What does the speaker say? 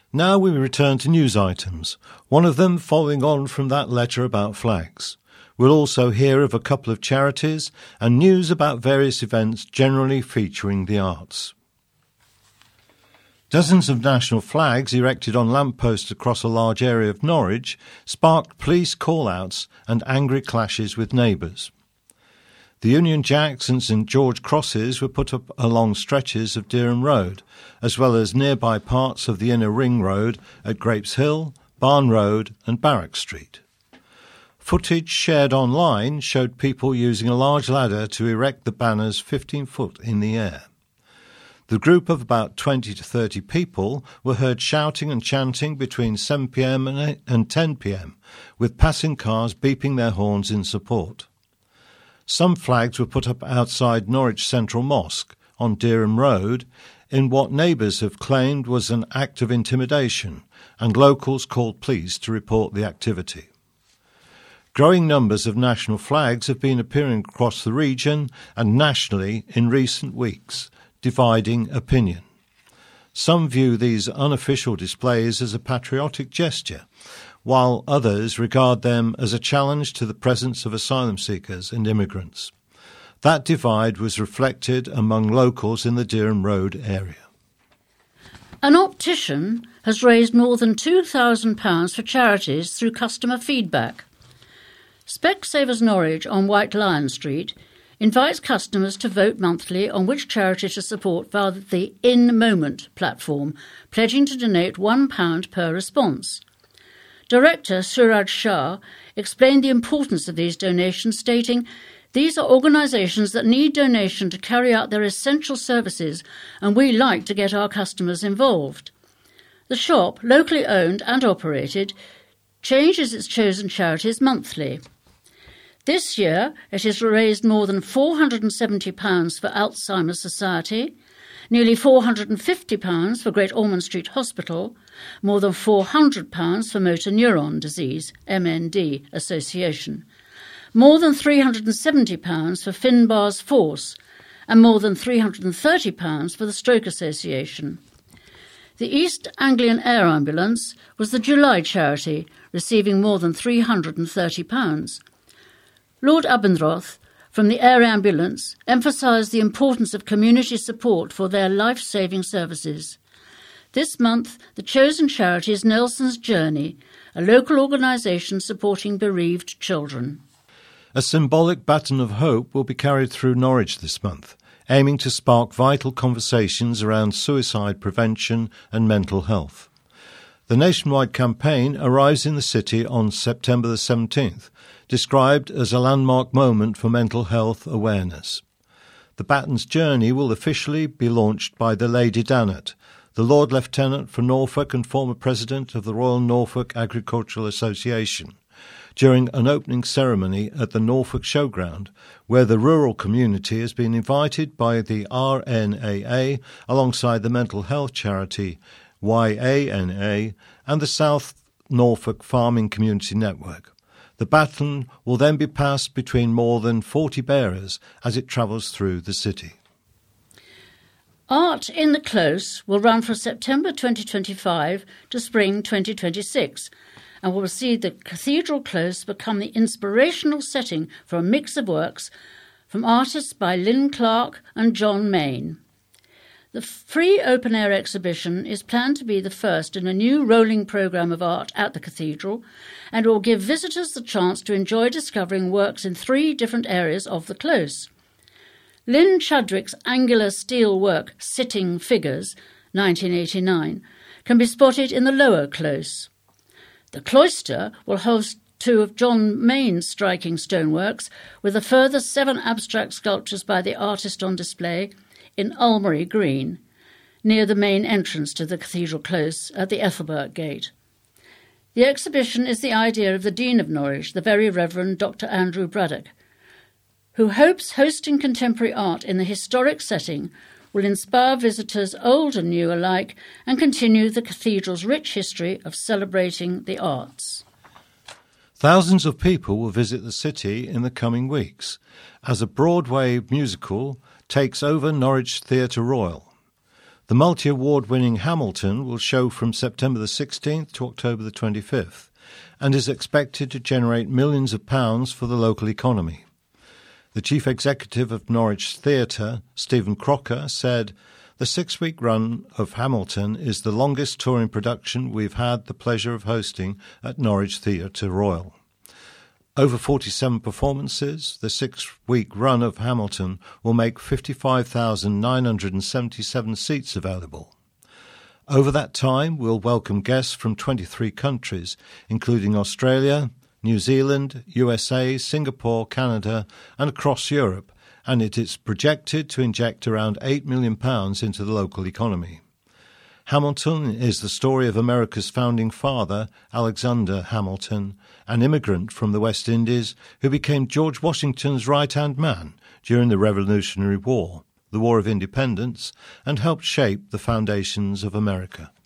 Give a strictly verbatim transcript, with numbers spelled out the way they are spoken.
Now we return to news items, one of them following on from that letter about flags. We'll also hear of a couple of charities and news about various events generally featuring the arts. Dozens of national flags erected on lampposts across a large area of Norwich sparked police call-outs and angry clashes with neighbours. The Union Jacks and St George crosses were put up along stretches of Dereham Road, as well as nearby parts of the Inner Ring Road at Grapes Hill, Barn Road and Barrack Street. Footage shared online showed people using a large ladder to erect the banners fifteen foot in the air. The group of about twenty to thirty people were heard shouting and chanting between seven p m and ten p m, with passing cars beeping their horns in support. Some flags were put up outside Norwich Central Mosque on Dereham Road in what neighbours have claimed was an act of intimidation, and locals called police to report the activity. Growing numbers of national flags have been appearing across the region and nationally in recent weeks, dividing opinion. Some view these unofficial displays as a patriotic gesture, while others regard them as a challenge to the presence of asylum seekers and immigrants. That divide was reflected among locals in the Dereham Road area. An optician has raised more than two thousand pounds for charities through customer feedback. Specsavers Norwich on White Lion Street invites customers to vote monthly on which charity to support via the In Moment platform, pledging to donate one pound per response. Director Suraj Shah explained the importance of these donations, stating, "These are organisations that need donation to carry out their essential services, and we like to get our customers involved." The shop, locally owned and operated, changes its chosen charities monthly. This year, it has raised more than four hundred seventy pounds for Alzheimer's Society, nearly four hundred fifty pounds for Great Ormond Street Hospital, more than four hundred pounds for Motor Neuron Disease M N D Association, more than three hundred seventy pounds for Finbar's Force, and more than three hundred thirty pounds for the Stroke Association. The East Anglian Air Ambulance was the July charity, receiving more than three hundred thirty pounds. Lord Abendroth, from the Air Ambulance, emphasised the importance of community support for their life-saving services. This month, the chosen charity is Nelson's Journey, a local organisation supporting bereaved children. A symbolic baton of hope will be carried through Norwich this month, aiming to spark vital conversations around suicide prevention and mental health. The nationwide campaign arrives in the city on September the seventeenth, described as a landmark moment for mental health awareness. The baton's journey will officially be launched by the Lady Dannatt, the Lord Lieutenant for Norfolk and former President of the Royal Norfolk Agricultural Association, during an opening ceremony at the Norfolk Showground, where the rural community has been invited by the R N A A alongside the mental health charity Y A N A and the South Norfolk Farming Community Network. The baton will then be passed between more than forty bearers as it travels through the city. Art in the Close will run from September twenty twenty-five to spring twenty twenty-six and will see the Cathedral Close become the inspirational setting for a mix of works from artists by Lynn Clark and John Mayne. The free open-air exhibition is planned to be the first in a new rolling programme of art at the Cathedral and will give visitors the chance to enjoy discovering works in three different areas of the Close. Lynn Chadwick's angular steel work Sitting Figures, nineteen eighty-nine, can be spotted in the lower Close. The Cloister will host two of John Mayne's striking stoneworks, with a further seven abstract sculptures by the artist on display in Almery Green, near the main entrance to the Cathedral Close at the Ethelbert Gate. The exhibition is the idea of the Dean of Norwich, the Very Reverend Doctor Andrew Braddock, who hopes hosting contemporary art in the historic setting will inspire visitors old and new alike and continue the cathedral's rich history of celebrating the arts. Thousands of people will visit the city in the coming weeks as a Broadway musical takes over Norwich Theatre Royal. The multi-award winning Hamilton will show from September the sixteenth to October the twenty-fifth and is expected to generate millions of pounds for the local economy. The chief executive of Norwich Theatre, Stephen Crocker, said, "The six-week run of Hamilton is the longest touring production we've had the pleasure of hosting at Norwich Theatre Royal. Over forty-seven performances, the six-week run of Hamilton will make fifty-five thousand nine hundred seventy-seven seats available. Over that time, we'll welcome guests from twenty-three countries, including Australia, New Zealand, U S A, Singapore, Canada, and across Europe, and it is projected to inject around eight million pounds into the local economy." Hamilton is the story of America's founding father, Alexander Hamilton, an immigrant from the West Indies who became George Washington's right-hand man during the Revolutionary War, the War of Independence, and helped shape the foundations of America.